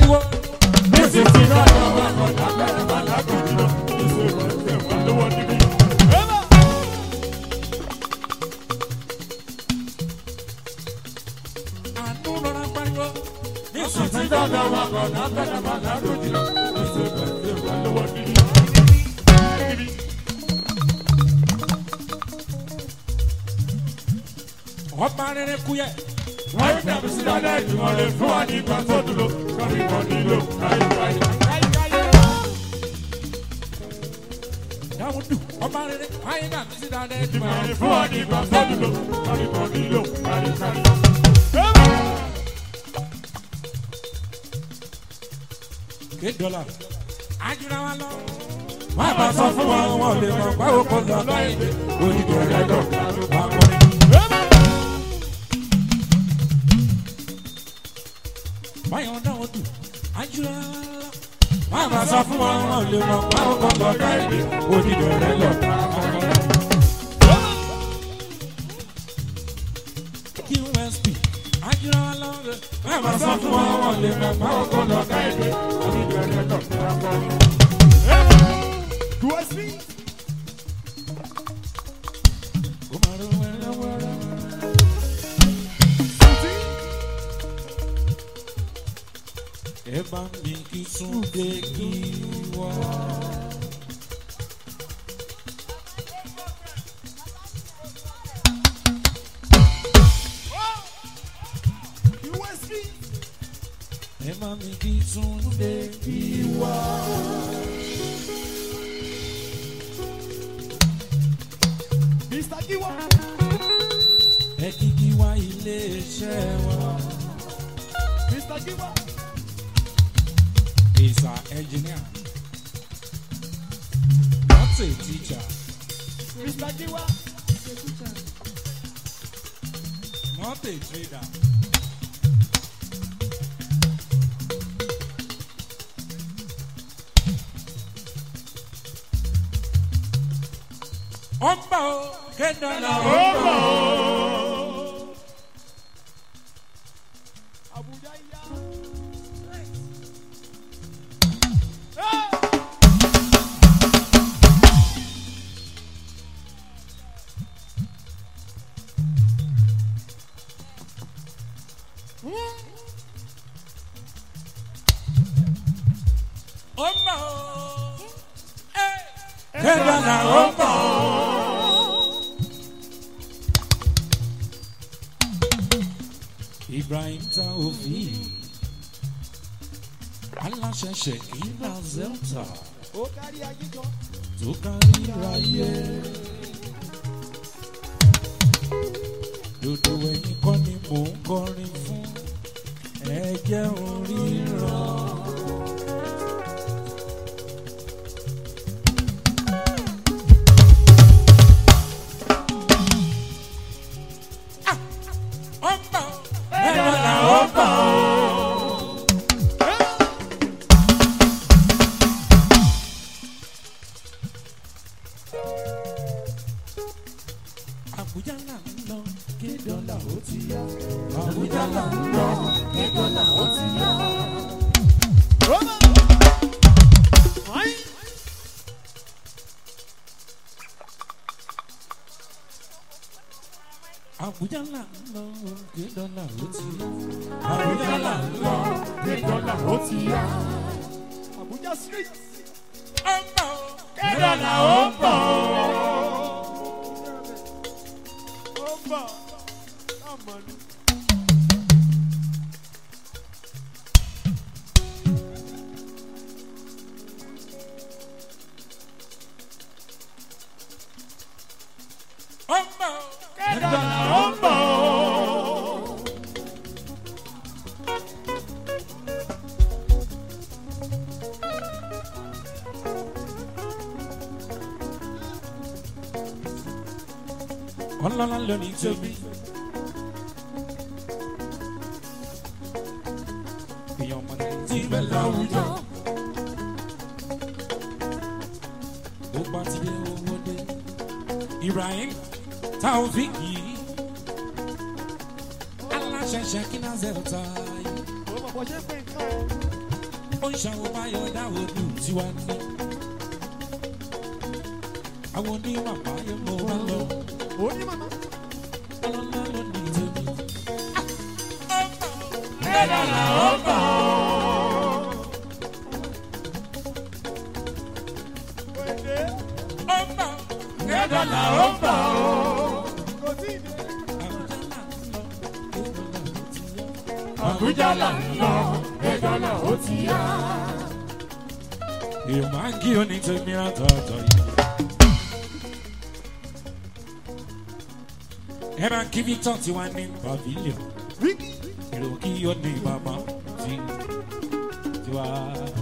pariwo. This is the God of our God, I'm better than I could do. This is what the one to be. Àánú lọ́ra pariwo. This is the God of our God, I'm better than I could do. This is what the one to be. Ọba rere kú yẹ. Wọ́n ń dàbí sí dáadáa ìjùmọ̀ lè fún wa ní ìgbà tó dúró. Kọ́ni kan nílò káyíkáyí. Dáwùdù ọba rere ayé náà ti dáadáa ẹ̀dùnmọ̀. Ìjùmọ̀ lè fún wa ní ìgbà tó dúró. Kọ́ni kan nílò káyíkáyí. $8. Ajura wa lọ. Má bàa sọ fún wọn, wọn lè mọ̀ báwo kò lọ lọ́yìnbó. Onídìí ọ̀rẹ́ lọ, wà kọ́ni. Báyọ̀ dáwọ́ dùn, ajura wa lọ. Má bàa sọ fún wọn, wọn lè mọ̀ báwo kò lọ lọ́yìnbó. Onídìí ọ̀rẹ́ lọ, wà kọ́ni. QSP, ajura wa lọ. Má bàa sọ fún wọn, wọn lè mọ̀ báwo kò lọ lọ́yìnbó. Onídìí ọ̀rẹ́ lọ, wà kọ́ni. QSP. Eba mi kí Túndé kí wá. Eba mi kí Túndé kí wá. Mr. Giwa. Ẹ kíkí wá ilé iṣẹ́ wa. Mr. Giwa. He's an engineer, not a teacher. Mr. Giwa. Not a trader. Ọba o, Kedala ọba o. Abuja ya. Ọba o, Kedala ọba o. Ibrahim Taofi, aláṣẹ Ṣèkínà Zelta, Ó kárí ayé jọ. tó kárí ráyé. Dòdò ẹ̀yìn kọ́ ni mò ń kọrin fún, ẹ̀jẹ̀ oríran. Abuja là ń lọ, $8 ó ti yá. Abuja là ń lọ, $8 ó ti yá. Abuja là ń lọ, $8 ó ti yá. Abuja là ń lọ, $8 ó ti yá. Abuja street. ọmọ $8 ó bọ̀. Ó bọ̀. Ọmọ ni. ọmọ $8 ó bọ̀. ọlọ́lá lónìí tóbi. èèyàn ọmọ tí ń bẹ láwùjọ. ó bá ti dé owó dé. Ibrahim Taofik yìí. aláṣẹ Ṣèkínà Zelta yìí. Ó mọ̀ bọ́ ṣe pé nǹkan. ó ń ṣàwọn báyọ̀ dáwọ́ lù tiwa ní. àwọn onímàmá yẹn mo bá lọ. Onímàmá. ọlọ́lá ló ní tèmi. Ẹ̀dá là ó bọ̀. Ẹ̀dá là ó bọ̀. Àbújá là ń lọ, ẹ̀dá là ó ti yá. èèyàn máa ń kí oní tèmi àtọ̀tọ̀ yìí. ẹ máa ń kí Victor tiwa ní pavilion. èrò kí ó ní màmá tiwa.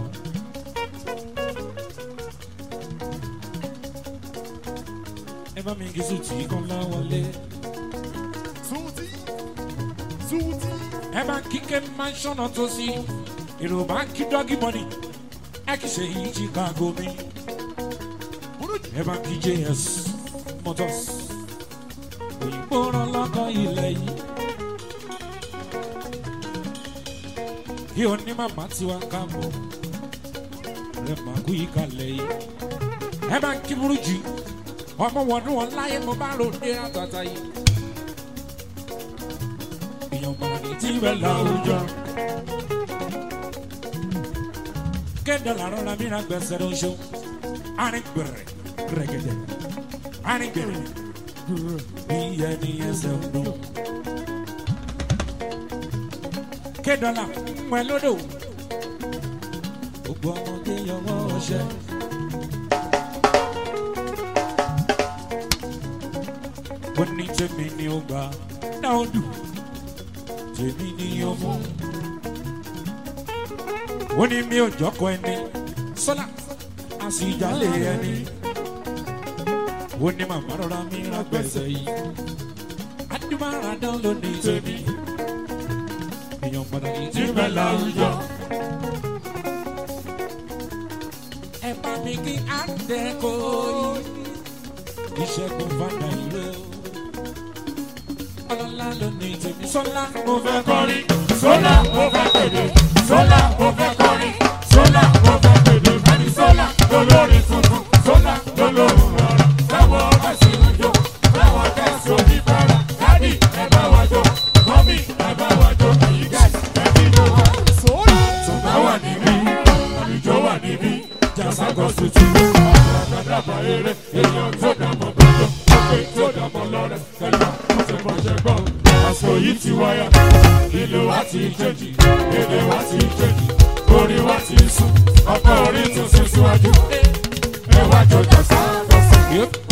ẹ bá mi kí sùtì kan láwọlé. Sútì. ẹ bá ń kí ké mansion tó sí. èrò máa ń kí dọ́gí mọ́nì. ẹ kì í ṣe yìí Chicago mi. ẹ bá ń kí JS Motors. òyìnbó rán lọ́kọ̀ ilẹ̀ yìí. kí o ní màmá tiwa káàbọ̀. rẹ̀ máa kú ìkàlẹ̀ yìí. ẹ bá ń kí burújí. ọmọ wọnú wọn láyé mo bá rò ní àtàtà yìí. èèyàn máa ní tí bẹ́ẹ̀ láwùjọ. kéde làárọ̀ la mìíràn gbèsè ló ń ṣó. àárín gbèrè gẹ́gẹ́dẹ́. àárín gbèrè bí ẹni ẹsẹ̀ ń dùn. kéde là mọ ẹ lódò. gbogbo ọmọdé yọwọ́ ọṣẹ. ó ní tèmi ni ó gbà náà ó dùn. tèmi ni ó mú. ó ní mi ò jọ́kọ̀ ẹni sọ́lá a sì jálè ẹni. ó ní màmá rọra mi ra gbèsè yìí. adúmáradán ló ní tèmi. èèyàn pàtàkì tí bẹ́ẹ̀ láwùjọ. ẹ bá mi kí àdẹ́kọ̀ yìí. ìṣẹ́gun fàdà ìró. ọlọ́lá ló ní tèmi. sọ́lá mo fẹ́ kọrin. Sọ́lá mo fẹ́ pèdè. Sọ́lá mo fẹ́ kọrin. Sọ́lá mo fẹ́ pèdè. Bẹ́ẹ̀ni Sọ́lá lolórin tuntun. Sọ́lá lolórin rọra. Báwo bá sì ń jó? Báwo kẹ́sì oníbàárà? Dádì ẹ bá wa jó. Mọ́mí ẹ bá wa jó. Èyí gẹ̀ẹ́sì ẹ bí jó wa. Sọ́lá. Tùbá wà níbí. Àlùjọ wà níbí. Jàságọ̀ tuntun. Àgbàdàbà eré. Èèyàn tó dàmọ̀ gbọ́dọ̀. Òkè tó dàmọ̀ lọ́rẹ̀. Ẹ̀yà ọ̀sẹ̀ bọ̀ṣẹ̀ gbọ́. Àsìkò yìí ti wáyà. Ìlú wa ti jẹ́jì. Èdè wa ti jẹ́jì. Orin wa ti sùn. Ọkọ̀ orin tún sún síwájú. Ẹ wá jọjọ sáà lọ sí.